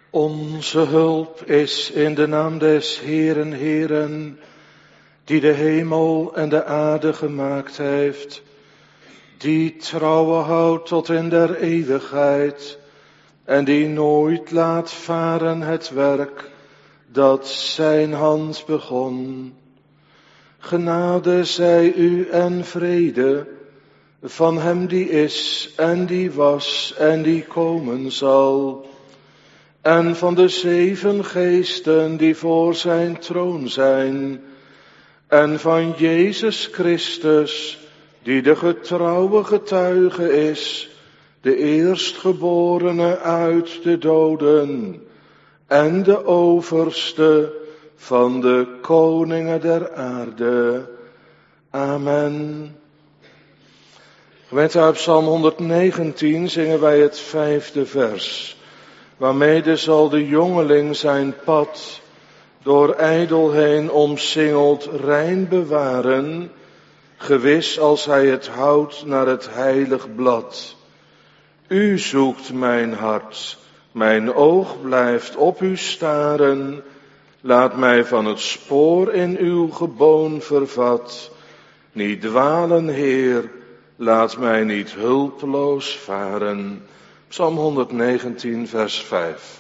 Onze hulp is in de naam des Heeren, Heeren, die de hemel en de aarde gemaakt heeft, die trouwe houdt tot in der eeuwigheid en die nooit laat varen het werk dat zijn hand begon. Genade zij u en vrede van hem die is en die was en die komen zal, en van de 7 geesten die voor zijn troon zijn, en van Jezus Christus, die de getrouwe getuige is, de eerstgeborene uit de doden, en de overste van de koningen der aarde. Amen. Gemeente, uit Psalm 119 zingen wij het 5e vers. Waarmede zal de jongeling zijn pad door ijdelheen omsingeld rein bewaren, gewis als hij het houdt naar het heilig blad. U zoekt mijn hart, mijn oog blijft op u staren, laat mij van het spoor in uw geboon vervat. Niet dwalen, Heer, laat mij niet hulpeloos varen. Psalm 119, vers 5.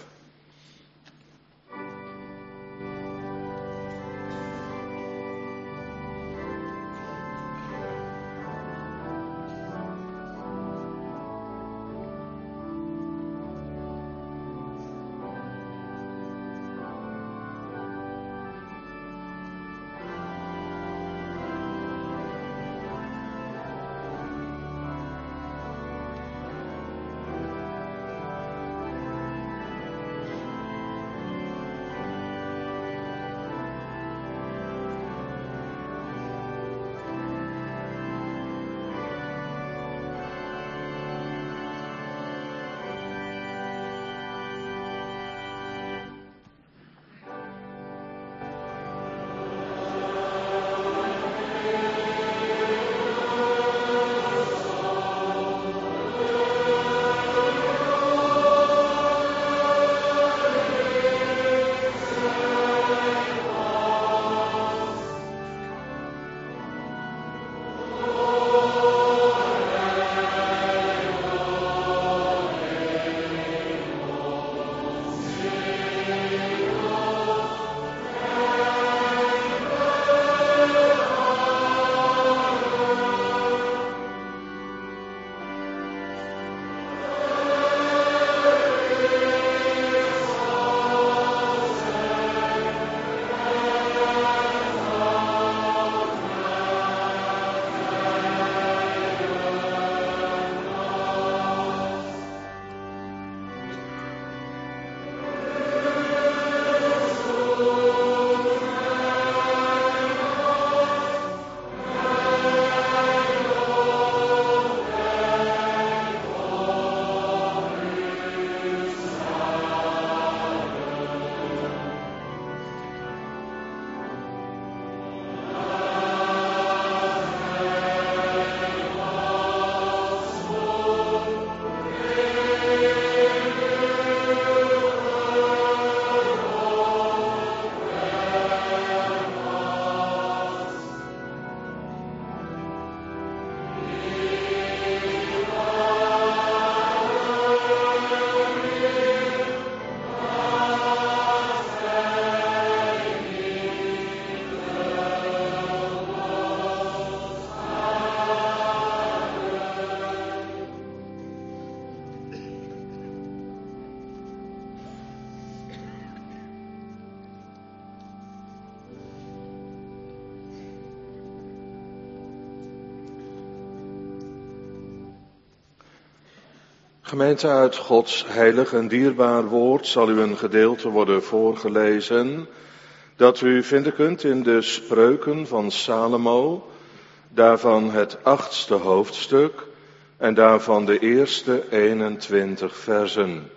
Gemeente, uit Gods heilig en dierbaar woord zal u een gedeelte worden voorgelezen dat u vinden kunt in de Spreuken van Salomo, daarvan het 8e hoofdstuk en daarvan de eerste 21 versen.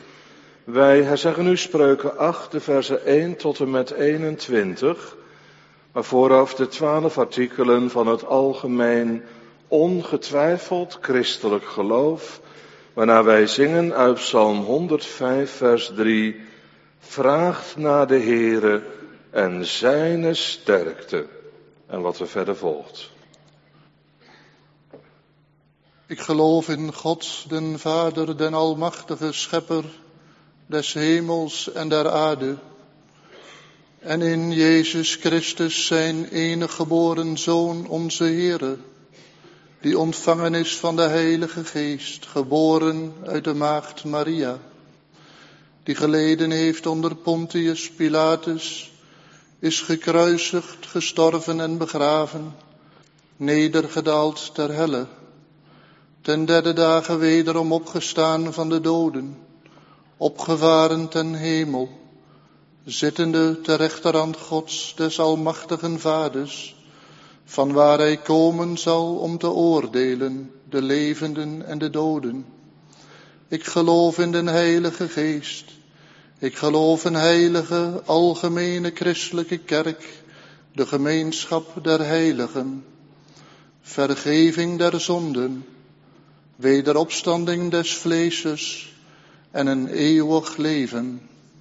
Wij herzeggen nu Spreuken 8, de versen 1 tot en met 21, maar vooraf de 12 artikelen van het algemeen ongetwijfeld christelijk geloof, Waarna wij zingen uit Psalm 105 vers 3. Vraagt naar de Heere en zijne sterkte. En wat er verder volgt. Ik geloof in God, den Vader, den almachtige Schepper des hemels en der aarde. En in Jezus Christus, zijn enige geboren Zoon, onze Heere, die ontvangen is van de Heilige Geest, geboren uit de maagd Maria, die geleden heeft onder Pontius Pilatus, is gekruisigd, gestorven en begraven, nedergedaald ter helle, ten derde dagen wederom opgestaan van de doden, opgevaren ten hemel, zittende ter rechterhand Gods des almachtigen Vaders, van waar hij komen zal om te oordelen de levenden en de doden. Ik geloof in den Heilige Geest. Ik geloof in heilige, algemene christelijke kerk, de gemeenschap der heiligen, vergeving der zonden, wederopstanding des vleeses en een eeuwig leven.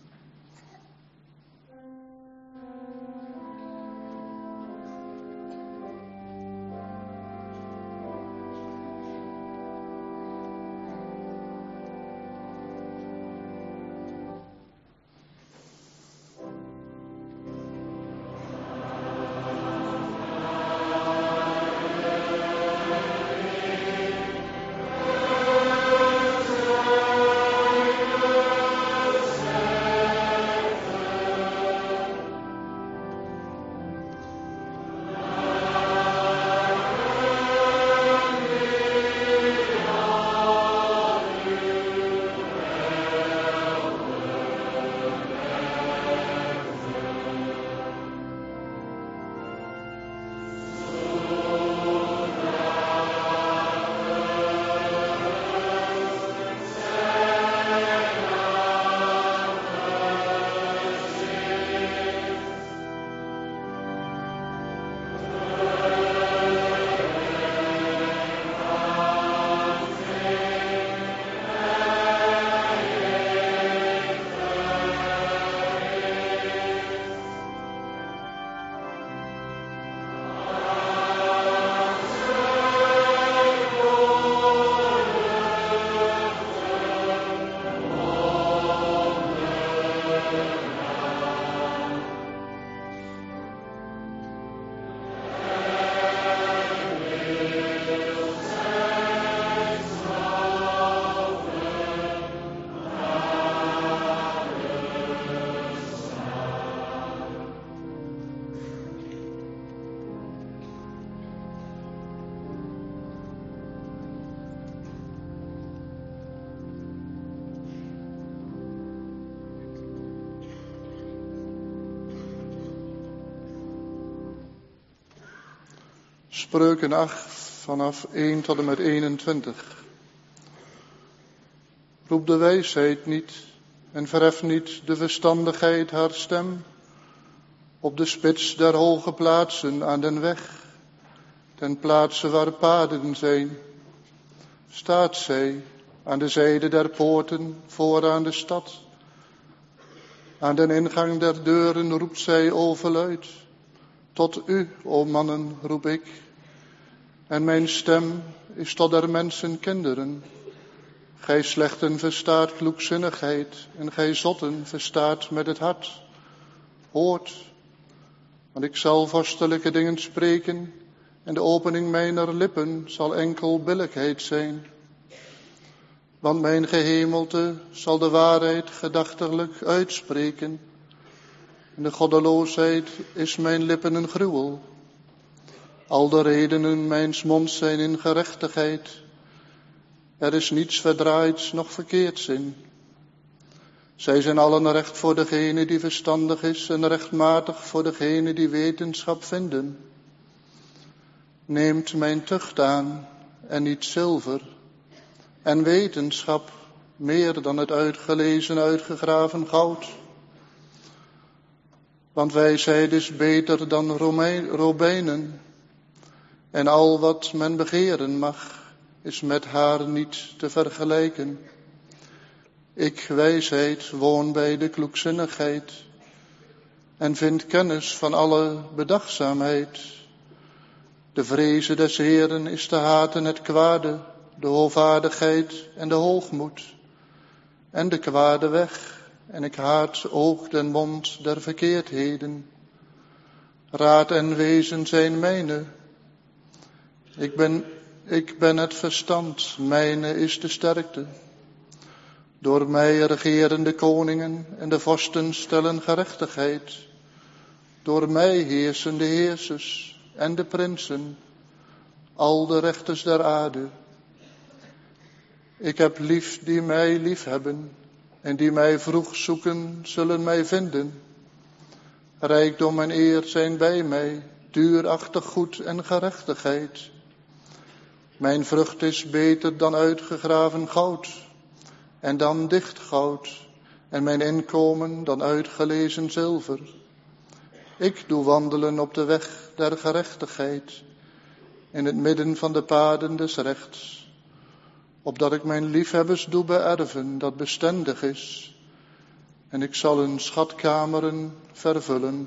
Spreuken 8 vanaf 1 tot en met 21. Roep de wijsheid niet en verhef niet de verstandigheid haar stem. Op de spits der hoge plaatsen aan den weg, ten plaatse waar paden zijn, staat zij aan de zijde der poorten vooraan de stad. Aan den ingang der deuren roept zij overluid. Tot u, o mannen, roep ik. En mijn stem is tot der mensen kinderen. Gij slechten verstaat kloekzinnigheid en gij zotten verstaat met het hart. Hoort, want ik zal vorstelijke dingen spreken en de opening mijner lippen zal enkel billijkheid zijn. Want mijn gehemelte zal de waarheid gedachtiglijk uitspreken. En de goddeloosheid is mijn lippen een gruwel. Al de redenen mijns monds zijn in gerechtigheid. Er is niets verdraaids noch verkeerds in. Zij zijn allen recht voor degene die verstandig is en rechtmatig voor degene die wetenschap vinden. Neemt mijn tucht aan en niet zilver en wetenschap meer dan het uitgelezen uitgegraven goud. Want wijsheid is beter dan robijnen en al wat men begeren mag is met haar niet te vergelijken. Ik, wijsheid, woon bij de kloekzinnigheid en vind kennis van alle bedachtzaamheid. De vreze des Heeren is te haten het kwade, de hoovaardigheid en de hoogmoed en de kwade weg. En ik haat oog den mond der verkeerdheden. Raad en wezen zijn mijne. Ik ben het verstand, mijne is de sterkte. Door mij regeren de koningen en de vorsten stellen gerechtigheid. Door mij heersen de heersers en de prinsen, al de rechters der aarde. Ik heb lief die mij lief hebben, en die mij vroeg zoeken, zullen mij vinden. Rijkdom en eer zijn bij mij, duurachtig goed en gerechtigheid. Mijn vrucht is beter dan uitgegraven goud, en dan dicht goud, en mijn inkomen dan uitgelezen zilver. Ik doe wandelen op de weg der gerechtigheid, in het midden van de paden des rechts, opdat ik mijn liefhebbers doe beërven dat bestendig is, en ik zal hun schatkameren vervullen.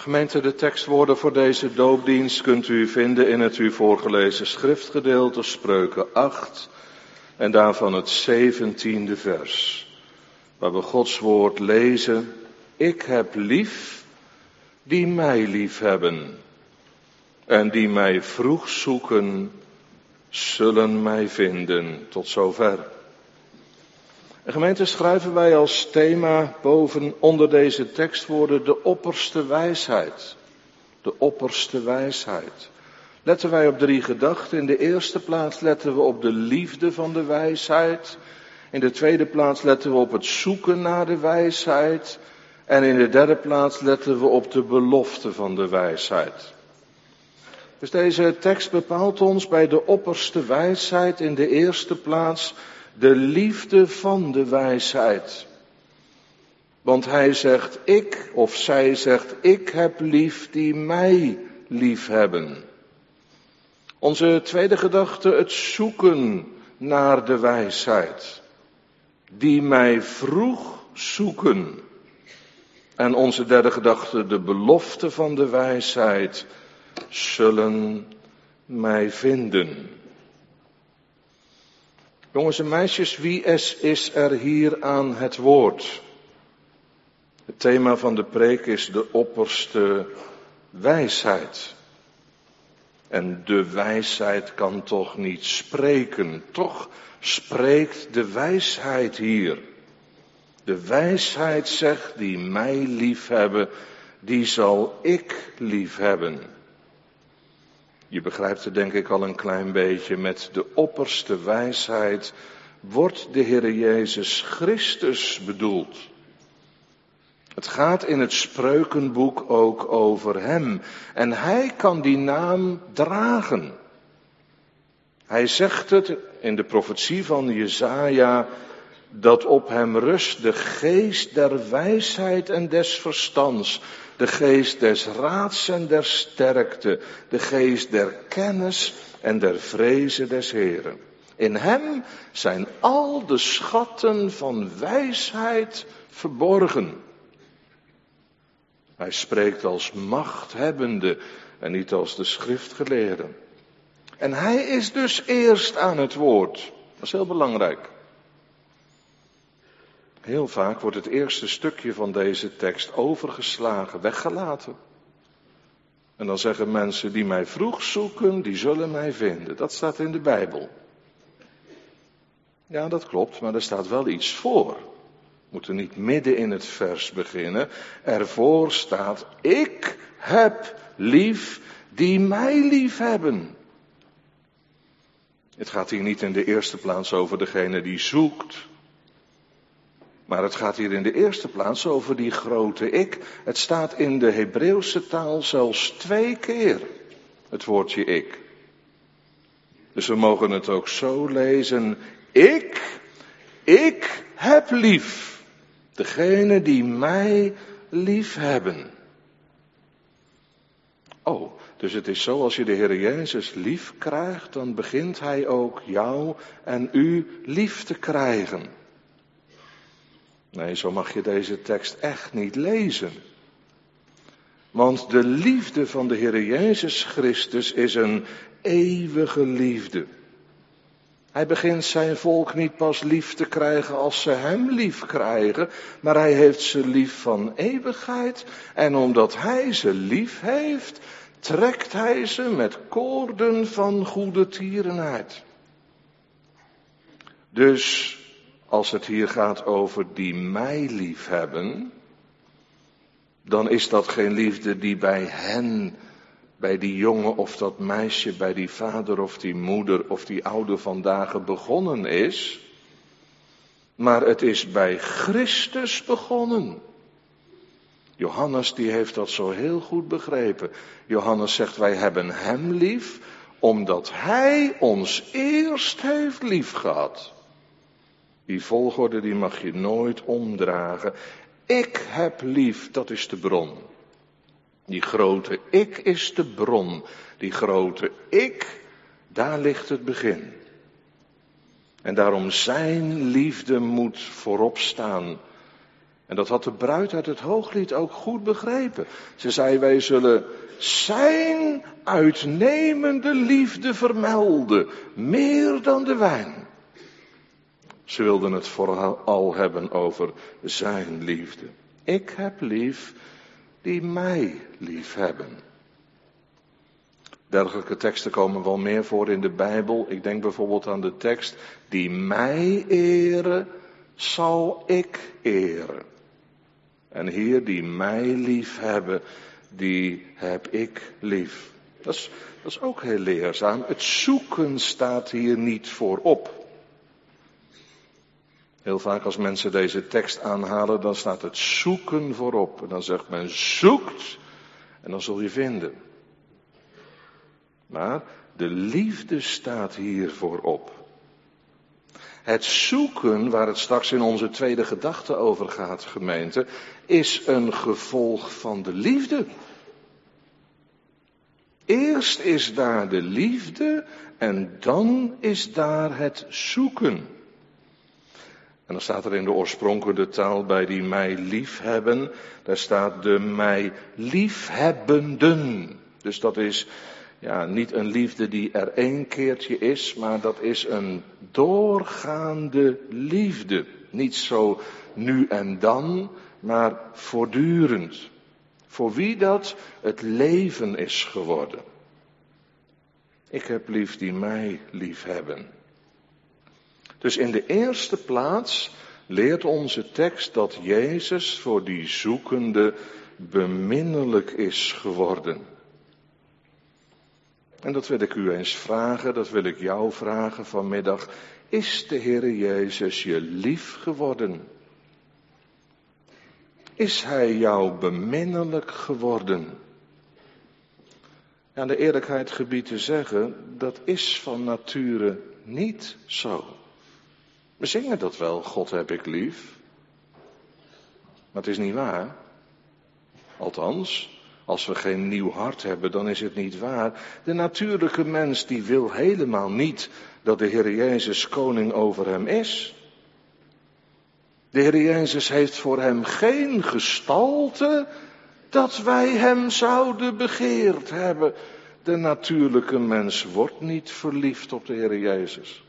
Gemeente, de tekstwoorden voor deze doopdienst kunt u vinden in het u voorgelezen schriftgedeelte, Spreuken 8, en daarvan het 17e vers, waar we Gods woord lezen: Ik heb lief die mij lief hebben, en die mij vroeg zoeken, zullen mij vinden. Tot zover. En gemeente, schrijven wij als thema onder deze tekstwoorden de opperste wijsheid. De opperste wijsheid. Letten wij op 3 gedachten. In de eerste plaats letten we op de liefde van de wijsheid. In de tweede plaats letten we op het zoeken naar de wijsheid. En in de derde plaats letten we op de belofte van de wijsheid. Dus deze tekst bepaalt ons bij de opperste wijsheid in de eerste plaats de liefde van de wijsheid. Want hij zegt ik, of zij zegt ik heb lief die mij lief hebben. Onze tweede gedachte, het zoeken naar de wijsheid. Die mij vroeg zoeken. En onze derde gedachte, de belofte van de wijsheid, zullen mij vinden. Jongens en meisjes, wie is er hier aan het woord? Het thema van de preek is de opperste wijsheid. En de wijsheid kan toch niet spreken. Toch spreekt de wijsheid hier. De wijsheid zegt, die mij lief hebben, die zal ik lief hebben. Je begrijpt het denk ik al een klein beetje. Met de opperste wijsheid wordt de Heer Jezus Christus bedoeld. Het gaat in het Spreukenboek ook over hem. En hij kan die naam dragen. Hij zegt het in de profetie van Jesaja, dat op hem rust de geest der wijsheid en des verstands, de geest des raads en der sterkte, de geest der kennis en der vreze des Heeren. In hem zijn al de schatten van wijsheid verborgen. Hij spreekt als machthebbende en niet als de schriftgeleerde. En hij is dus eerst aan het woord. Dat is heel belangrijk. Heel vaak wordt het eerste stukje van deze tekst overgeslagen, weggelaten. En dan zeggen mensen, die mij vroeg zoeken, die zullen mij vinden. Dat staat in de Bijbel. Ja, dat klopt, maar er staat wel iets voor. We moeten niet midden in het vers beginnen. Ervoor staat, ik heb lief die mij lief hebben. Het gaat hier niet in de eerste plaats over degene die zoekt. Maar het gaat hier in de eerste plaats over die grote ik. Het staat in de Hebreeuwse taal zelfs 2 keer, het woordje ik. Dus we mogen het ook zo lezen. Ik heb lief. Degene die mij lief hebben. Oh, dus het is zo, als je de Heer Jezus lief krijgt, dan begint hij ook jou en u lief te krijgen. Nee, zo mag je deze tekst echt niet lezen. Want de liefde van de Heer Jezus Christus is een eeuwige liefde. Hij begint zijn volk niet pas lief te krijgen als ze hem lief krijgen, maar hij heeft ze lief van eeuwigheid. En omdat hij ze lief heeft, trekt hij ze met koorden van goede tierenheid. Dus als het hier gaat over die mij lief hebben, dan is dat geen liefde die bij hen, bij die jongen of dat meisje, bij die vader of die moeder of die oude vandaag begonnen is. Maar het is bij Christus begonnen. Johannes die heeft dat zo heel goed begrepen. Johannes zegt, wij hebben hem lief, omdat hij ons eerst heeft lief gehad. Die volgorde die mag je nooit omdragen. Ik heb lief, dat is de bron. Die grote ik is de bron. Die grote ik, daar ligt het begin. En daarom zijn liefde moet voorop staan. En dat had de bruid uit het Hooglied ook goed begrepen. Ze zei, wij zullen zijn uitnemende liefde vermelden, meer dan de wijn. Ze wilden het vooral hebben over zijn liefde. Ik heb lief die mij lief hebben. Dergelijke teksten komen wel meer voor in de Bijbel. Ik denk bijvoorbeeld aan de tekst, die mij eren, zal ik eren. En hier, die mij lief hebben, die heb ik lief. Dat is ook heel leerzaam. Het zoeken staat hier niet voorop. Heel vaak als mensen deze tekst aanhalen, dan staat het zoeken voorop. En dan zegt men zoekt en dan zul je vinden. Maar de liefde staat hier voorop. Het zoeken, waar het straks in onze tweede gedachte over gaat, gemeente, is een gevolg van de liefde. Eerst is daar de liefde en dan is daar het zoeken. En dan staat er in de oorspronkelijke taal bij die mij liefhebben, daar staat de mij liefhebbenden. Dus dat is niet een liefde die er één keertje is, maar dat is een doorgaande liefde. Niet zo nu en dan, maar voortdurend. Voor wie dat het leven is geworden. Ik heb lief die mij lief hebben. Dus in de eerste plaats leert onze tekst dat Jezus voor die zoekende beminnelijk is geworden. En dat wil ik u eens vragen, dat wil ik jou vragen vanmiddag. Is de Heere Jezus je lief geworden? Is Hij jou beminnelijk geworden? Aan de eerlijkheid gebied te zeggen, dat is van nature niet zo. We zingen dat wel, God heb ik lief. Maar het is niet waar. Althans, als we geen nieuw hart hebben, dan is het niet waar. De natuurlijke mens die wil helemaal niet dat de Heer Jezus koning over hem is. De Heer Jezus heeft voor hem geen gestalte dat wij hem zouden begeerd hebben. De natuurlijke mens wordt niet verliefd op de Heer Jezus.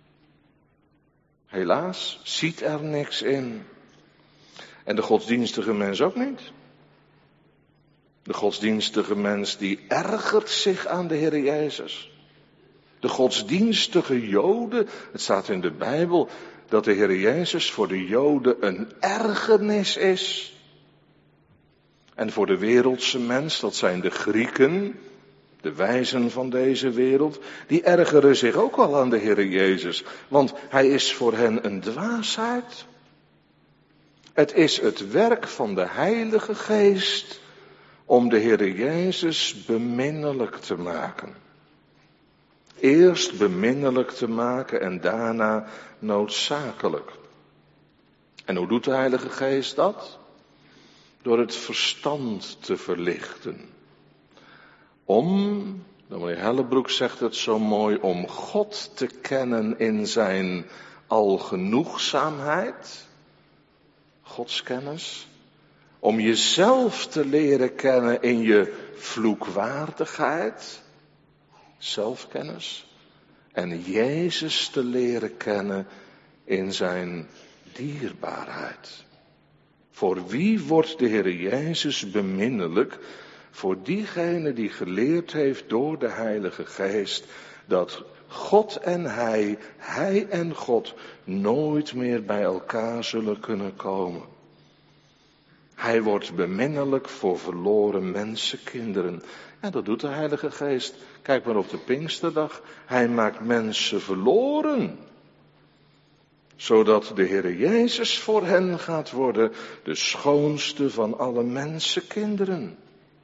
Helaas, ziet er niks in. En de godsdienstige mens ook niet. De godsdienstige mens die ergert zich aan de Heer Jezus. De godsdienstige Joden, het staat in de Bijbel, dat de Heer Jezus voor de Joden een ergernis is. En voor de wereldse mens, dat zijn de Grieken, de wijzen van deze wereld, die ergeren zich ook al aan de Heer Jezus. Want Hij is voor hen een dwaasheid. Het is het werk van de Heilige Geest om de Heer Jezus beminnelijk te maken. Eerst beminnelijk te maken en daarna noodzakelijk. En hoe doet de Heilige Geest dat? Door het verstand te verlichten. De meneer Hellebroek zegt het zo mooi, om God te kennen in zijn algenoegzaamheid. Godskennis. Om jezelf te leren kennen in je vloekwaardigheid. Zelfkennis. En Jezus te leren kennen in zijn dierbaarheid. Voor wie wordt de Heer Jezus beminnelijk? Voor diegene die geleerd heeft door de Heilige Geest dat God en Hij en God nooit meer bij elkaar zullen kunnen komen. Hij wordt beminnelijk voor verloren mensenkinderen. En dat doet de Heilige Geest. Kijk maar op de Pinksterdag. Hij maakt mensen verloren. Zodat de Heer Jezus voor hen gaat worden de schoonste van alle mensenkinderen.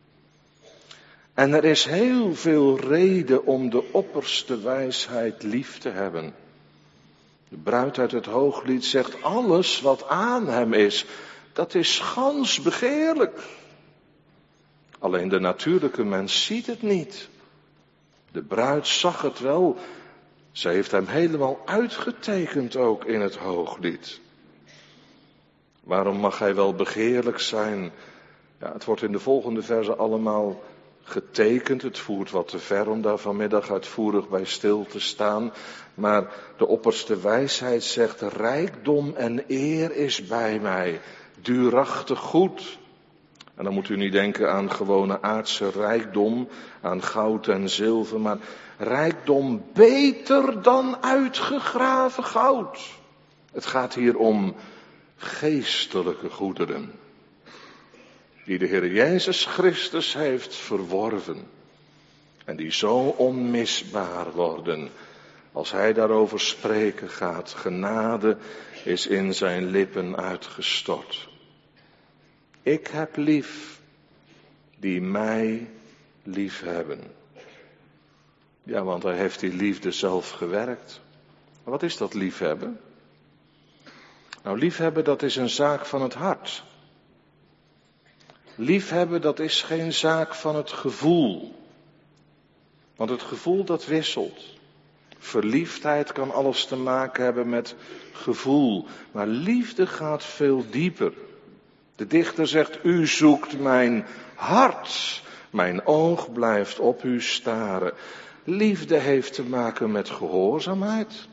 En er is heel veel reden om de opperste wijsheid lief te hebben. De bruid uit het Hooglied zegt, alles wat aan hem is, dat is gans begeerlijk. Alleen de natuurlijke mens ziet het niet. De bruid zag het wel. Ze heeft hem helemaal uitgetekend ook in het Hooglied. Waarom mag hij wel begeerlijk zijn? Ja, het wordt in de volgende verzen allemaal getekend. Het voert wat te ver om daar vanmiddag uitvoerig bij stil te staan. Maar de opperste wijsheid zegt, rijkdom en eer is bij mij, durachtig goed. En dan moet u niet denken aan gewone aardse rijkdom, aan goud en zilver, maar rijkdom beter dan uitgegraven goud. Het gaat hier om geestelijke goederen, die de Heer Jezus Christus heeft verworven en die zo onmisbaar worden. Als hij daarover spreken gaat, genade is in zijn lippen uitgestort. Ik heb lief die mij lief hebben. Ja, want hij heeft die liefde zelf gewerkt. Maar wat is dat liefhebben? Nou, liefhebben, dat is een zaak van het hart. Liefhebben, dat is geen zaak van het gevoel. Want het gevoel, dat wisselt. Verliefdheid kan alles te maken hebben met gevoel. Maar liefde gaat veel dieper. De dichter zegt, u zoekt mijn hart. Mijn oog blijft op u staren. Liefde heeft te maken met gehoorzaamheid.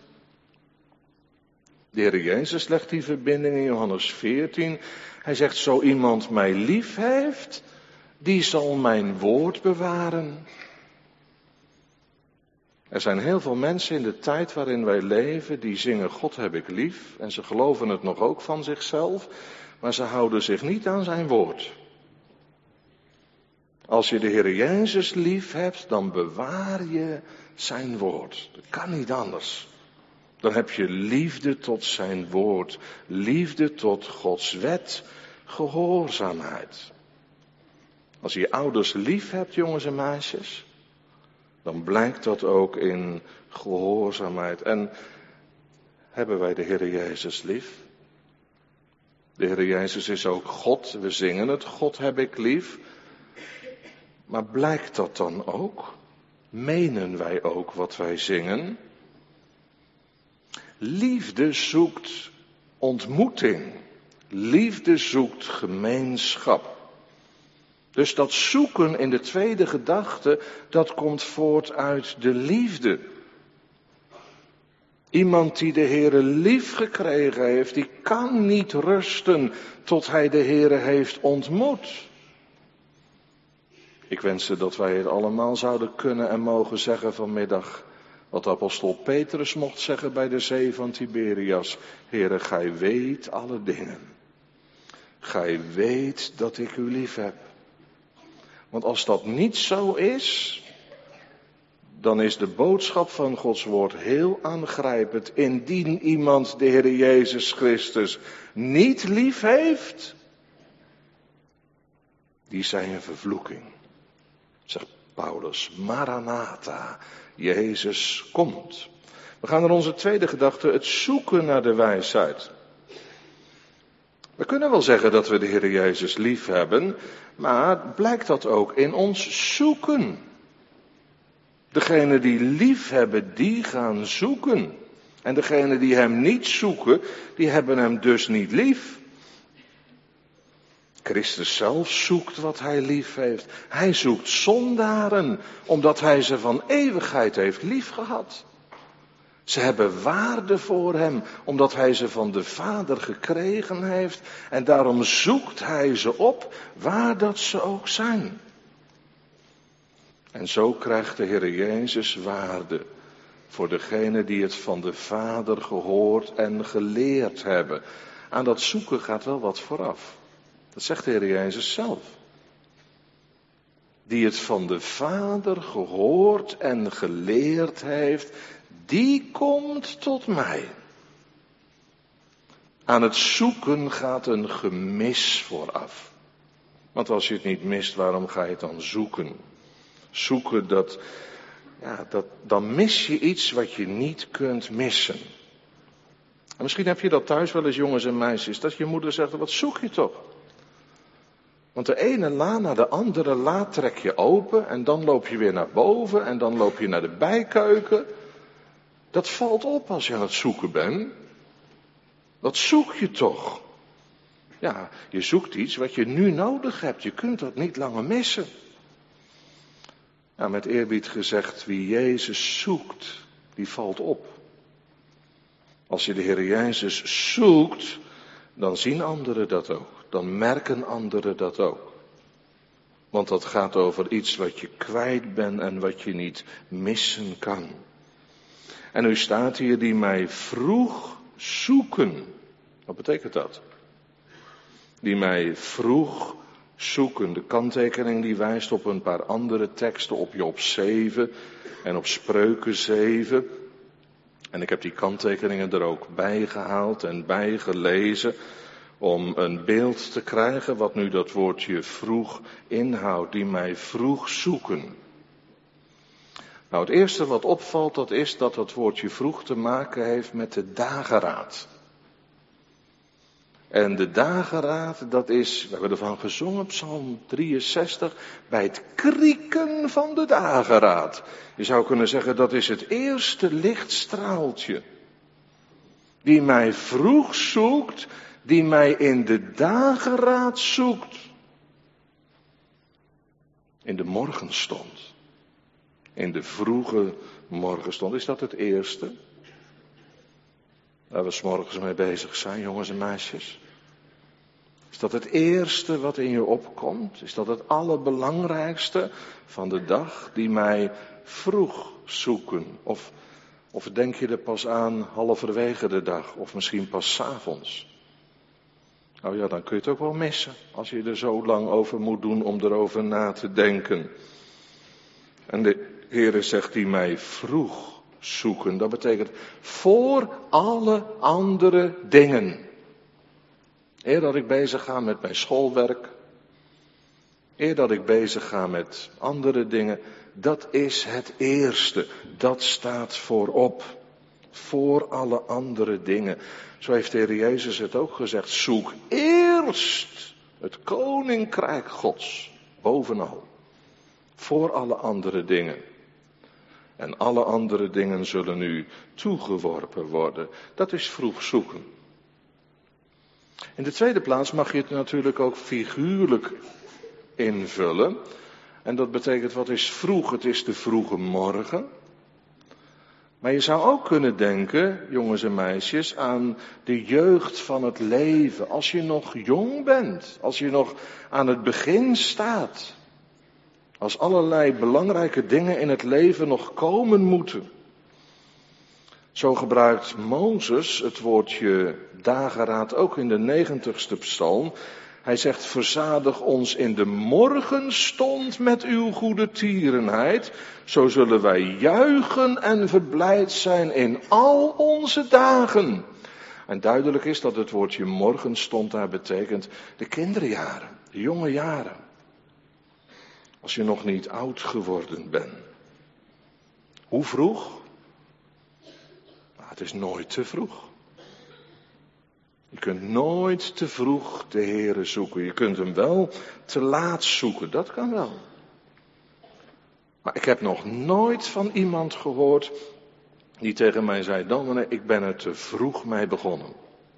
De Heer Jezus legt die verbinding in Johannes 14. Hij zegt, zo iemand mij lief heeft, die zal mijn woord bewaren. Er zijn heel veel mensen in de tijd waarin wij leven, die zingen, God heb ik lief. En ze geloven het nog ook van zichzelf, maar ze houden zich niet aan zijn woord. Als je de Heer Jezus lief hebt, dan bewaar je zijn woord. Dat kan niet anders. Dan heb je liefde tot zijn woord, liefde tot Gods wet, gehoorzaamheid. Als je je ouders lief hebt, jongens en meisjes, dan blijkt dat ook in gehoorzaamheid. En hebben wij de Heer Jezus lief? De Heer Jezus is ook God, we zingen het, God heb ik lief. Maar blijkt dat dan ook? Menen wij ook wat wij zingen? Liefde zoekt ontmoeting. Liefde zoekt gemeenschap. Dus dat zoeken in de tweede gedachte, dat komt voort uit de liefde. Iemand die de Heere lief gekregen heeft, die kan niet rusten tot hij de Heere heeft ontmoet. Ik wenste dat wij het allemaal zouden kunnen en mogen zeggen vanmiddag, wat apostel Petrus mocht zeggen bij de zee van Tiberias. Heere, gij weet alle dingen. Gij weet dat ik u lief heb. Want als dat niet zo is, dan is de boodschap van Gods woord heel aangrijpend. Indien iemand de Heer Jezus Christus niet lief heeft, die zijn een vervloeking. Zegt Paulus, Maranatha, Jezus komt. We gaan naar onze tweede gedachte, het zoeken naar de wijsheid. We kunnen wel zeggen dat we de Heer Jezus lief hebben, maar blijkt dat ook in ons zoeken. Degenen die lief hebben, die gaan zoeken. En degenen die hem niet zoeken, die hebben hem dus niet lief. Christus zelf zoekt wat hij lief heeft. Hij zoekt zondaren, omdat hij ze van eeuwigheid heeft liefgehad. Ze hebben waarde voor hem, omdat hij ze van de Vader gekregen heeft. En daarom zoekt hij ze op, waar dat ze ook zijn. En zo krijgt de Heer Jezus waarde voor degenen die het van de Vader gehoord en geleerd hebben. Aan dat zoeken gaat wel wat vooraf. Dat zegt de Heer Jezus zelf. Die het van de Vader gehoord en geleerd heeft, die komt tot mij. Aan het zoeken gaat een gemis vooraf. Want als je het niet mist, waarom ga je het dan zoeken? Zoeken, dan mis je iets wat je niet kunt missen. En misschien heb je dat thuis wel eens, jongens en meisjes, dat je moeder zegt, wat zoek je toch? Want de ene la na de andere la trek je open en dan loop je weer naar boven en dan loop je naar de bijkeuken. Dat valt op als je aan het zoeken bent. Wat zoek je toch? Ja, je zoekt iets wat je nu nodig hebt. Je kunt dat niet langer missen. Ja, met eerbied gezegd, wie Jezus zoekt, die valt op. Als je de Heer Jezus zoekt, dan zien anderen dat ook. Dan merken anderen dat ook. Want dat gaat over iets wat je kwijt bent en wat je niet missen kan. En nu staat hier, die mij vroeg zoeken. Wat betekent dat? Die mij vroeg zoeken. De kanttekening die wijst op een paar andere teksten, op Job 7 en op Spreuken 7. En ik heb die kanttekeningen er ook bij gehaald en bij gelezen om een beeld te krijgen wat nu dat woordje vroeg inhoudt, die mij vroeg zoeken. Nou, het eerste wat opvalt, dat is dat het woordje vroeg te maken heeft met de dageraad. En de dageraad, dat is, we hebben ervan gezongen, Psalm 63, bij het krieken van de dageraad. Je zou kunnen zeggen, dat is het eerste lichtstraaltje. Die mij vroeg zoekt, die mij in de dageraad zoekt. In de morgenstond. In de vroege morgenstond. Is dat het eerste? Waar we 's morgens mee bezig zijn, jongens en meisjes. Is dat het eerste wat in je opkomt? Is dat het allerbelangrijkste van de dag die mij vroeg zoeken? Of denk je er pas aan halverwege de dag? Of misschien pas 's avonds? Nou ja, dan kun je het ook wel missen. Als je er zo lang over moet doen om erover na te denken. En de Heere zegt die mij vroeg zoeken. Dat betekent voor alle andere dingen. Eer dat ik bezig ga met mijn schoolwerk. Eer dat ik bezig ga met andere dingen. Dat is het eerste. Dat staat voorop. Voor alle andere dingen. Zo heeft de Heer Jezus het ook gezegd. Zoek eerst het koninkrijk Gods. Bovenal. Voor alle andere dingen. En alle andere dingen zullen u toegeworpen worden. Dat is vroeg zoeken. In de tweede plaats mag je het natuurlijk ook figuurlijk invullen. En dat betekent, wat is vroeg? Het is de vroege morgen. Maar je zou ook kunnen denken, jongens en meisjes, aan de jeugd van het leven. Als je nog jong bent, als je nog aan het begin staat. Als allerlei belangrijke dingen in het leven nog komen moeten. Zo gebruikt Mozes het woordje dageraad ook in de 90ste psalm. Hij zegt, verzadig ons in de morgenstond met uw goede tierenheid. Zo zullen wij juichen en verblijd zijn in al onze dagen. En duidelijk is dat het woordje morgenstond daar betekent de kinderjaren, de jonge jaren. Als je nog niet oud geworden bent. Hoe vroeg? Nou, het is nooit te vroeg. Je kunt nooit te vroeg de Heere zoeken. Je kunt hem wel te laat zoeken, dat kan wel. Maar ik heb nog nooit van iemand gehoord die tegen mij zei, dominee, ik ben er te vroeg mee begonnen.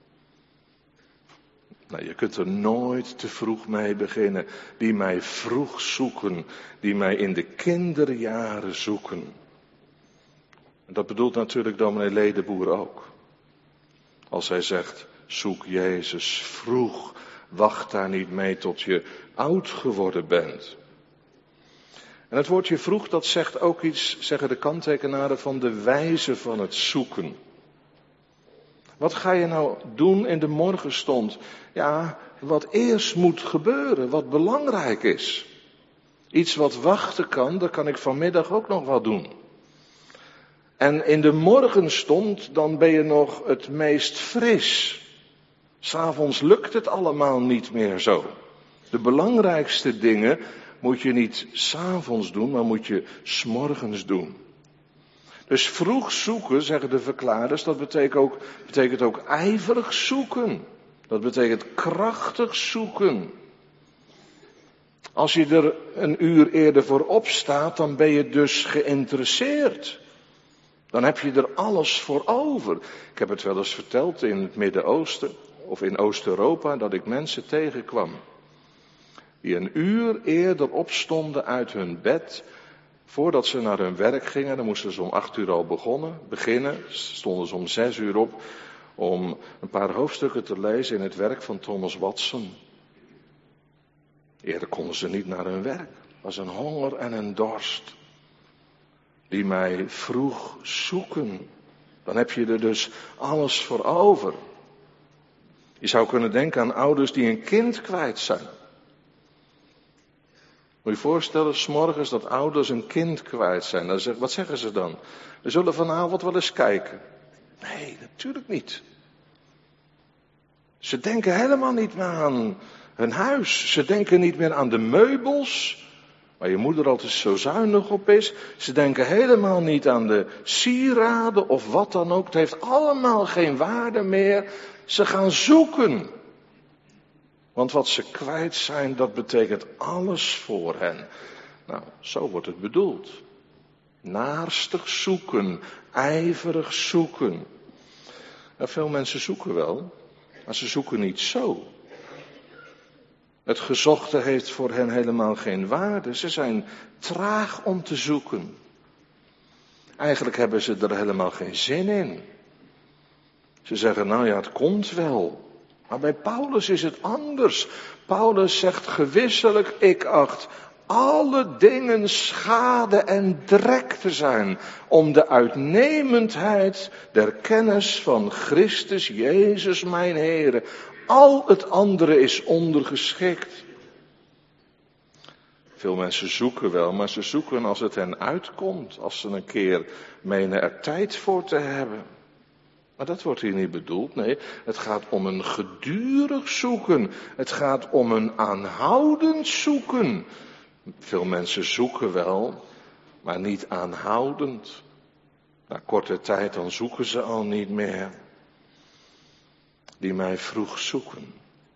Nou, je kunt er nooit te vroeg mee beginnen. Die mij vroeg zoeken, die mij in de kinderjaren zoeken. En dat bedoelt natuurlijk dominee Ledeboer ook. Als hij zegt, zoek Jezus vroeg, wacht daar niet mee tot je oud geworden bent. En het woordje vroeg, dat zegt ook iets, zeggen de kanttekenaren, van de wijze van het zoeken. Wat ga je nou doen in de morgenstond? Ja, wat eerst moet gebeuren, wat belangrijk is. Iets wat wachten kan, dat kan ik vanmiddag ook nog wel doen. En in de morgenstond, dan ben je nog het meest fris. 'S Avonds lukt het allemaal niet meer zo. De belangrijkste dingen moet je niet 's avonds doen, maar moet je 's morgens doen. Dus vroeg zoeken, zeggen de verklaarders, dat betekent ook ijverig zoeken. Dat betekent krachtig zoeken. Als je er een uur eerder voor opstaat, dan ben je dus geïnteresseerd. Dan heb je er alles voor over. Ik heb het wel eens verteld in het Midden-Oosten. of in Oost-Europa dat ik mensen tegenkwam die een uur eerder opstonden uit hun bed voordat ze naar hun werk gingen. Dan moesten ze om 8 uur al beginnen. Stonden ze om 6 uur op om een paar hoofdstukken te lezen in het werk van Thomas Watson. Eerder konden ze niet naar hun werk. Het was een honger en een dorst die mij vroeg zoeken. Dan heb je er dus alles voor over. Je zou kunnen denken aan ouders die een kind kwijt zijn. Moet je je voorstellen, 's morgens dat ouders een kind kwijt zijn. Wat zeggen ze dan? We zullen vanavond wel eens kijken. Nee, natuurlijk niet. Ze denken helemaal niet meer aan hun huis. Ze denken niet meer aan de meubels, waar je moeder altijd zo zuinig op is. Ze denken helemaal niet aan de sieraden of wat dan ook. Het heeft allemaal geen waarde meer. Ze gaan zoeken. Want wat ze kwijt zijn, dat betekent alles voor hen. Nou, zo wordt het bedoeld. Naarstig zoeken, ijverig zoeken. Nou, veel mensen zoeken wel, maar ze zoeken niet zo. Het gezochte heeft voor hen helemaal geen waarde. Ze zijn traag om te zoeken. Eigenlijk hebben ze er helemaal geen zin in. Ze zeggen, nou ja, het komt wel. Maar bij Paulus is het anders. Paulus zegt gewisselijk, ik acht alle dingen schade en drek te zijn om de uitnemendheid der kennis van Christus Jezus mijn Heere. Al het andere is ondergeschikt. Veel mensen zoeken wel, maar ze zoeken als het hen uitkomt. Als ze een keer menen er tijd voor te hebben. Maar dat wordt hier niet bedoeld. Nee, het gaat om een gedurig zoeken. Het gaat om een aanhoudend zoeken. Veel mensen zoeken wel, maar niet aanhoudend. Na korte tijd dan zoeken ze al niet meer. Die mij vroeg zoeken.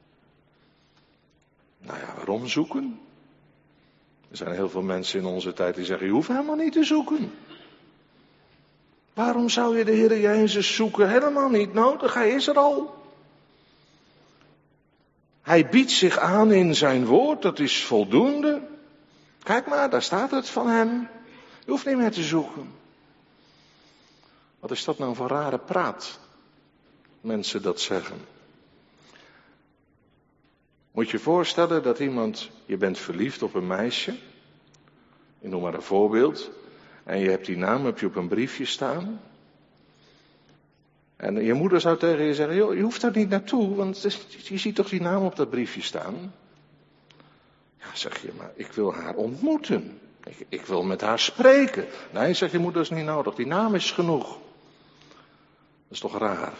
Nou ja, waarom zoeken? Er zijn heel veel mensen in onze tijd die zeggen, je hoeft helemaal niet te zoeken. Waarom zou je de Heer Jezus zoeken? Helemaal niet nodig, Hij is er al. Hij biedt zich aan in zijn woord, dat is voldoende. Kijk maar, daar staat het van Hem. Je hoeft niet meer te zoeken. Wat is dat nou voor rare praat? Mensen dat zeggen. Moet je je voorstellen dat je bent verliefd op een meisje. Ik noem maar een voorbeeld. En je hebt die naam op een briefje staan. En je moeder zou tegen je zeggen, joh, je hoeft daar niet naartoe, want je ziet toch die naam op dat briefje staan? Ja, zeg je, maar ik wil haar ontmoeten. Ik wil met haar spreken. Nee, zegt je moeder, dat is niet nodig, die naam is genoeg. Dat is toch raar?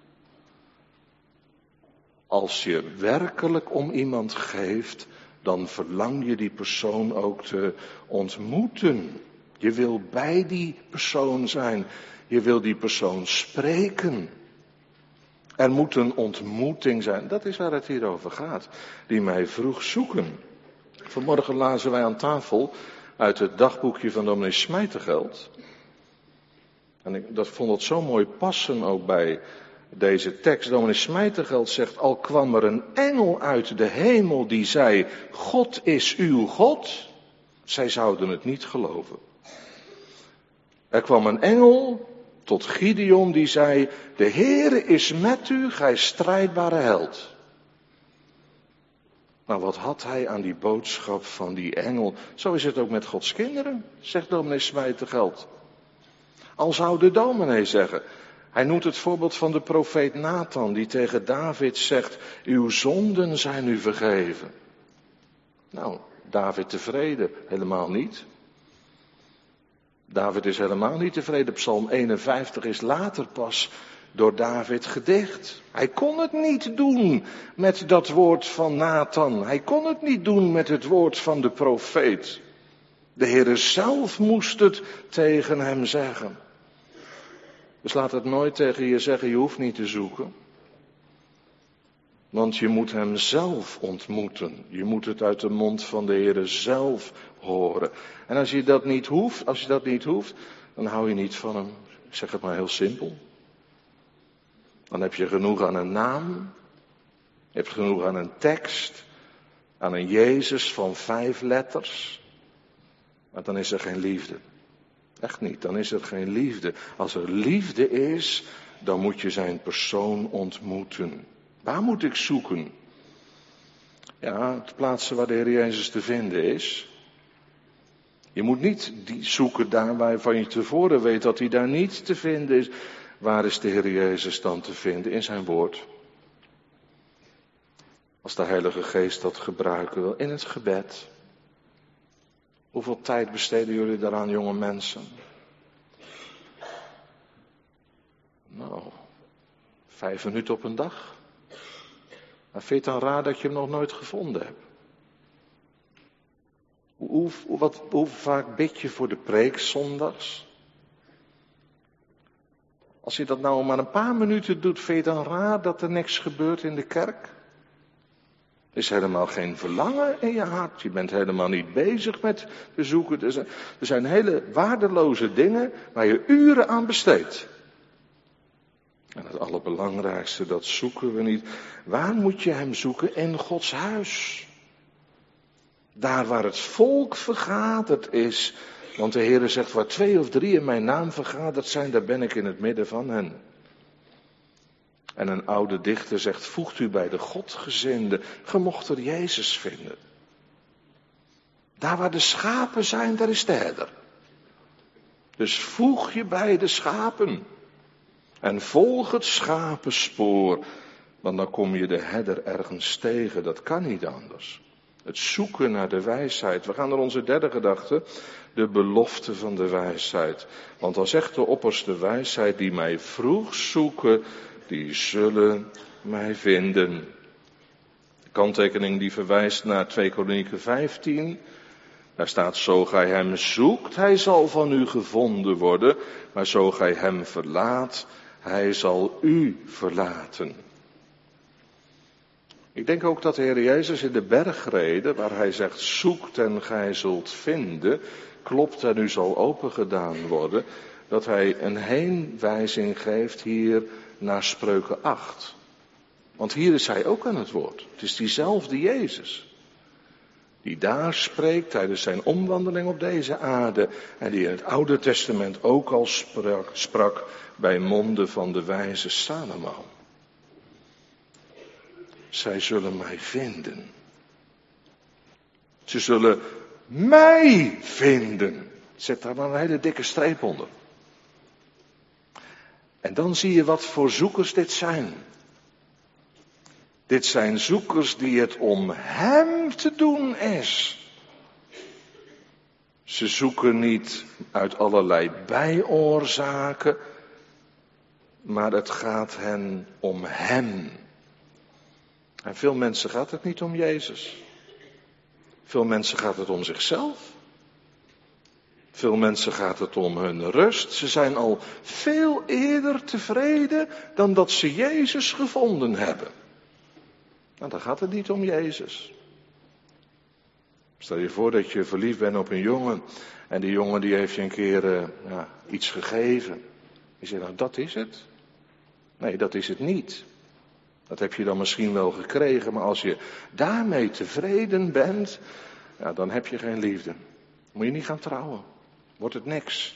Als je werkelijk om iemand geeft, dan verlang je die persoon ook te ontmoeten. Je wil bij die persoon zijn. Je wil die persoon spreken. Er moet een ontmoeting zijn. Dat is waar het hier over gaat. Die mij vroeg zoeken. Vanmorgen lazen wij aan tafel uit het dagboekje van dominee Smijtergeld. En ik vond het zo mooi passen ook bij deze tekst. Dominee Smijtergeld zegt, al kwam er een engel uit de hemel die zei, God is uw God. Zij zouden het niet geloven. Er kwam een engel tot Gideon die zei, de Heere is met u, gij strijdbare held. Maar wat had hij aan die boodschap van die engel? Zo is het ook met Gods kinderen, zegt dominee Smijtergeld. Al zou de dominee zeggen, hij noemt het voorbeeld van de profeet Nathan die tegen David zegt, uw zonden zijn u vergeven. Nou, David tevreden, helemaal niet. David is helemaal niet tevreden. Psalm 51 is later pas door David gedicht. Hij kon het niet doen met dat woord van Nathan. Hij kon het niet doen met het woord van de profeet. De Heere zelf moest het tegen hem zeggen. Dus laat het nooit tegen je zeggen, je hoeft niet te zoeken. Want je moet hem zelf ontmoeten. Je moet het uit de mond van de Heere zelf horen. En als je dat niet hoeft, dan hou je niet van hem. Ik zeg het maar heel simpel. Dan heb je genoeg aan een naam. Je hebt genoeg aan een tekst, aan een Jezus van 5 letters. Maar dan is er geen liefde. Echt niet, dan is er geen liefde. Als er liefde is, dan moet je zijn persoon ontmoeten. Waar moet ik zoeken? Ja, het plaatsen waar de Heer Jezus te vinden is. Je moet niet zoeken daar waarvan je tevoren weet dat hij daar niet te vinden is. Waar is de Heer Jezus dan te vinden? In zijn woord. Als de Heilige Geest dat gebruiken wil. In het gebed. Hoeveel tijd besteden jullie daaraan, jonge mensen? Nou, 5 minuten op een dag. Maar vind je het dan raar dat je hem nog nooit gevonden hebt? Hoe vaak bid je voor de preek zondags? Als je dat nou maar een paar minuten doet, vind je het dan raar dat er niks gebeurt in de kerk? Er is helemaal geen verlangen in je hart. Je bent helemaal niet bezig met bezoeken. Er zijn hele waardeloze dingen waar je uren aan besteedt. En het allerbelangrijkste, dat zoeken we niet. Waar moet je hem zoeken? In Gods huis. Daar waar het volk vergaderd is. Want de Heere zegt, waar 2 of 3 in mijn naam vergaderd zijn, daar ben ik in het midden van hen. En een oude dichter zegt, voegt u bij de Godgezinde, ge mocht er Jezus vinden. Daar waar de schapen zijn, daar is de herder. Dus voeg je bij de schapen. En volg het schapenspoor, want dan kom je de herder ergens tegen. Dat kan niet anders. Het zoeken naar de wijsheid. We gaan naar onze derde gedachte, de belofte van de wijsheid. Want dan zegt de opperste wijsheid, die mij vroeg zoeken, die zullen mij vinden. De kanttekening die verwijst naar 2 Kronieken 15. Daar staat, zo gij hem zoekt, hij zal van u gevonden worden. Maar zo gij hem verlaat, hij zal u verlaten. Ik denk ook dat de Heer Jezus in de bergrede, waar hij zegt, zoekt en gij zult vinden, klopt en u zal opengedaan worden, dat hij een heenwijzing geeft hier naar Spreuken 8. Want hier is hij ook aan het woord. Het is diezelfde Jezus. Die daar spreekt tijdens zijn omwandeling op deze aarde. En die in het Oude Testament ook al sprak bij monden van de wijze Salomo. Zij zullen mij vinden. Ze zullen mij vinden. Zet daar maar een hele dikke streep onder. En dan zie je wat voor zoekers dit zijn. Dit zijn zoekers die het om hem te doen is. Ze zoeken niet uit allerlei bijoorzaken, maar het gaat hen om hem. En veel mensen gaat het niet om Jezus. Veel mensen gaat het om zichzelf. Veel mensen gaat het om hun rust. Ze zijn al veel eerder tevreden dan dat ze Jezus gevonden hebben. Nou, dan gaat het niet om Jezus. Stel je voor dat je verliefd bent op een jongen. En die jongen die heeft je een keer iets gegeven. Je zegt, nou dat is het. Nee, dat is het niet. Dat heb je dan misschien wel gekregen. Maar als je daarmee tevreden bent, ja, dan heb je geen liefde. Moet je niet gaan trouwen. Wordt het niks.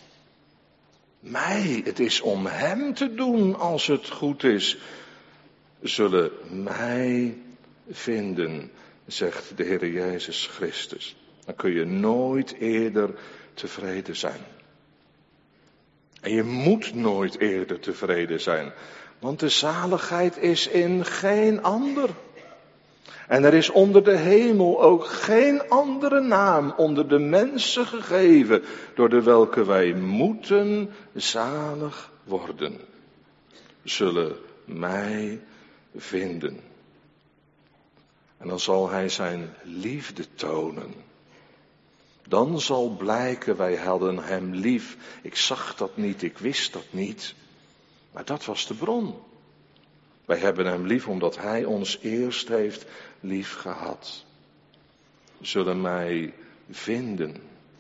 Het is om hem te doen als het goed is. Zullen mij vinden, zegt de Heer Jezus Christus. Dan kun je nooit eerder tevreden zijn. En je moet nooit eerder tevreden zijn. Want de zaligheid is in geen ander. En er is onder de hemel ook geen andere naam onder de mensen gegeven, door de welke wij moeten zalig worden. Zullen mij vinden. En dan zal hij zijn liefde tonen. Dan zal blijken, wij hadden hem lief. Ik zag dat niet, ik wist dat niet. Maar dat was de bron. Wij hebben hem lief omdat hij ons eerst heeft lief gehad. Zullen mij vinden.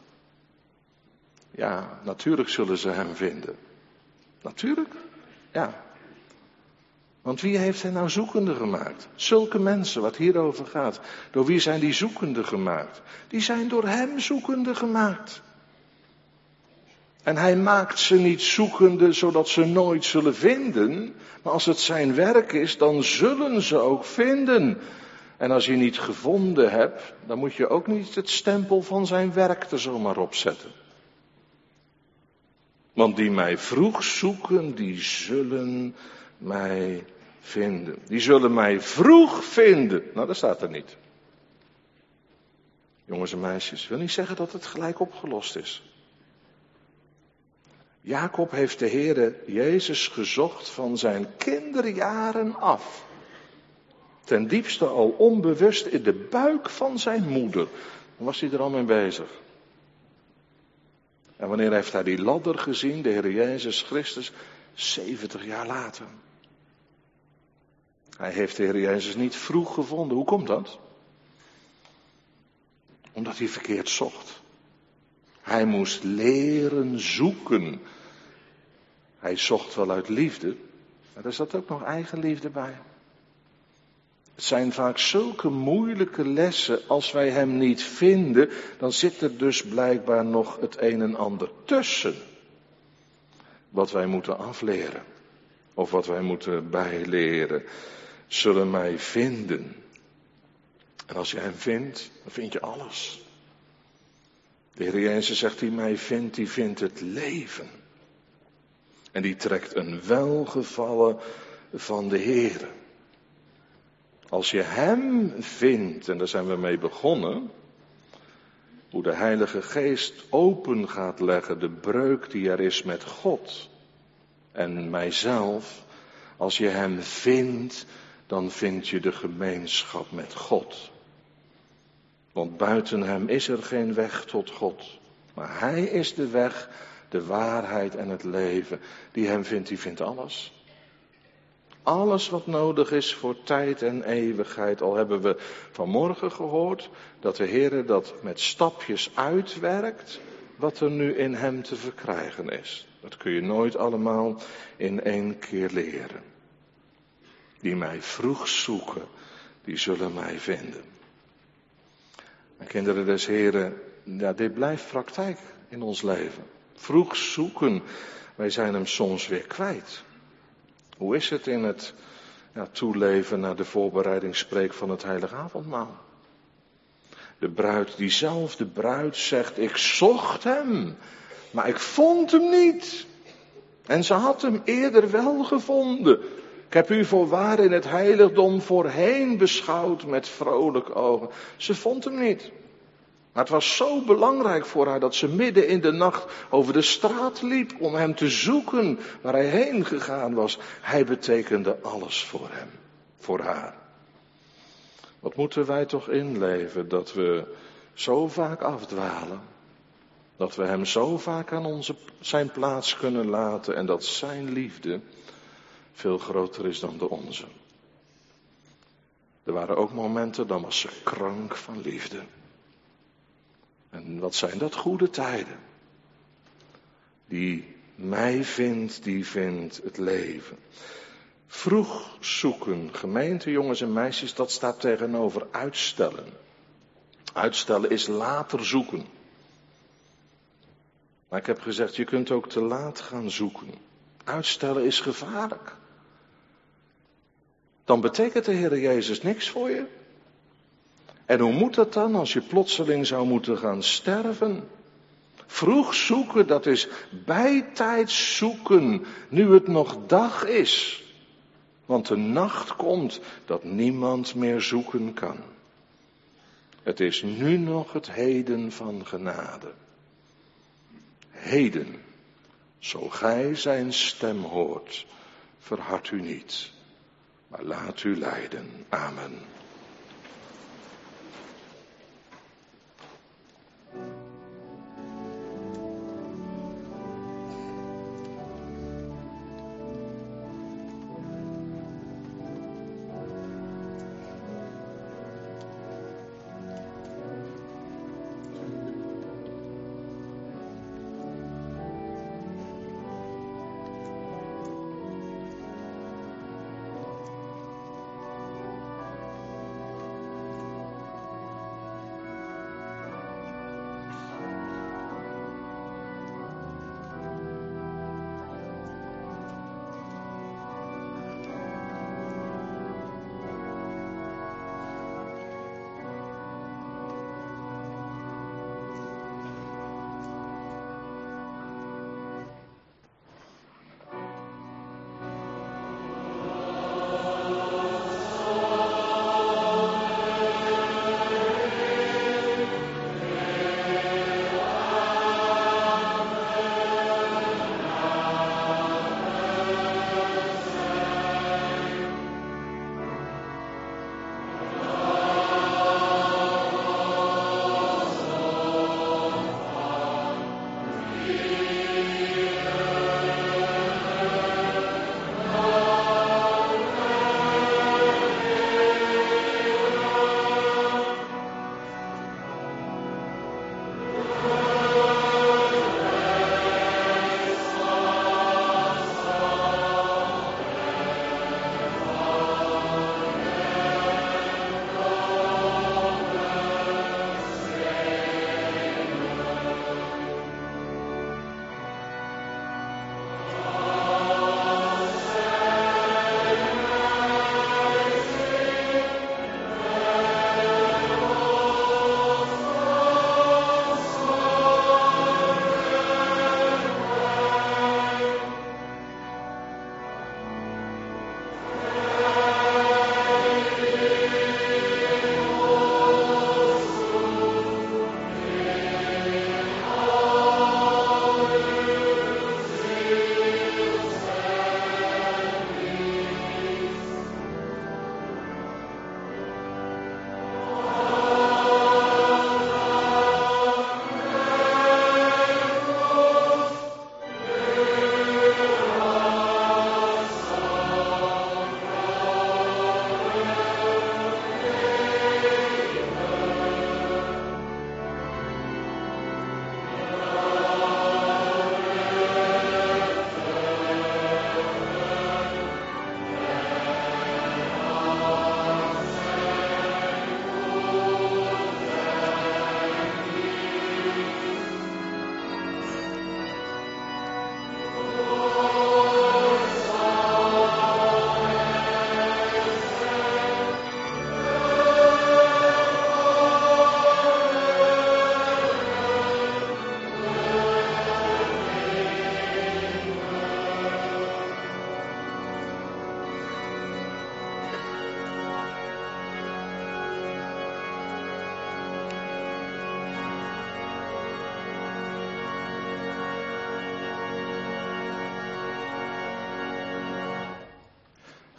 Ja, natuurlijk zullen ze hem vinden. Natuurlijk, ja. Want wie heeft hij nou zoekende gemaakt? Zulke mensen, wat hierover gaat. Door wie zijn die zoekende gemaakt? Die zijn door hem zoekende gemaakt. En hij maakt ze niet zoekende zodat ze nooit zullen vinden. Maar als het zijn werk is, dan zullen ze ook vinden. En als je niet gevonden hebt, dan moet je ook niet het stempel van zijn werk er zomaar op zetten. Want die mij vroeg zoeken, die zullen mij vinden. Die zullen mij vroeg vinden. Nou, dat staat er niet. Jongens en meisjes, wil niet zeggen dat het gelijk opgelost is. Jacob heeft de Heere Jezus gezocht van zijn kinderjaren af. Ten diepste al onbewust in de buik van zijn moeder. Dan was hij er al mee bezig. En wanneer heeft hij die ladder gezien, de Heer Jezus Christus? 70 jaar later. Hij heeft de Heer Jezus niet vroeg gevonden. Hoe komt dat? Omdat hij verkeerd zocht. Hij moest leren zoeken. Hij zocht wel uit liefde, maar er zat ook nog eigenliefde bij. Het zijn vaak zulke moeilijke lessen, als wij hem niet vinden, dan zit er dus blijkbaar nog het een en ander tussen. Wat wij moeten afleren, of wat wij moeten bijleren, zullen mij vinden. En als je hem vindt, dan vind je alles. De Heer Jezus zegt, die mij vindt, die vindt het leven. En die trekt een welgevallen van de Heer. Als je hem vindt, en daar zijn we mee begonnen, hoe de Heilige Geest open gaat leggen de breuk die er is met God en mijzelf. Als je hem vindt, dan vind je de gemeenschap met God. Want buiten hem is er geen weg tot God. Maar hij is de weg, de waarheid en het leven. Die hem vindt, die vindt alles. Alles wat nodig is voor tijd en eeuwigheid. Al hebben we vanmorgen gehoord dat de Heer dat met stapjes uitwerkt. Wat er nu in hem te verkrijgen is. Dat kun je nooit allemaal in één keer leren. Die mij vroeg zoeken, die zullen mij vinden. En kinderen des Heren, ja, dit blijft praktijk in ons leven. Vroeg zoeken, wij zijn hem soms weer kwijt. Hoe is het in het toeleven naar de voorbereidingspreek van het Heilige Avondmaal? De bruid, diezelfde bruid zegt, ik zocht hem, maar ik vond hem niet. En ze had hem eerder wel gevonden. Ik heb u voorwaar in het heiligdom voorheen beschouwd met vrolijk ogen. Ze vond hem niet. Maar het was zo belangrijk voor haar dat ze midden in de nacht over de straat liep om hem te zoeken waar hij heen gegaan was. Hij betekende alles voor hem, voor haar. Wat moeten wij toch inleven dat we zo vaak afdwalen. Dat we hem zo vaak aan zijn plaats kunnen laten en dat zijn liefde veel groter is dan de onze. Er waren ook momenten, dan was ze krank van liefde. En wat zijn dat goede tijden. Die mij vindt, die vindt het leven. Vroeg zoeken, gemeente, jongens en meisjes, dat staat tegenover uitstellen. Uitstellen is later zoeken. Maar ik heb gezegd, je kunt ook te laat gaan zoeken. Uitstellen is gevaarlijk. Dan betekent de Heer Jezus niks voor je. En hoe moet dat dan als je plotseling zou moeten gaan sterven? Vroeg zoeken, dat is bijtijds zoeken, nu het nog dag is. Want de nacht komt dat niemand meer zoeken kan. Het is nu nog het heden van genade. Heden, zo gij zijn stem hoort, verhard u niet, maar laat u leiden. Amen.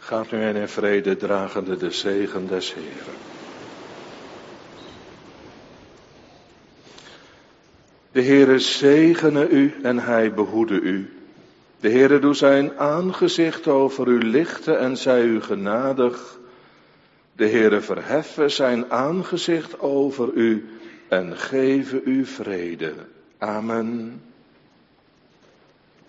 Gaat nu in vrede dragende de zegen des Heeren. De Heere zegene u en hij behoede u. De Heere doe zijn aangezicht over u lichten en zij u genadig. De Heere verheffe zijn aangezicht over u en geven u vrede. Amen.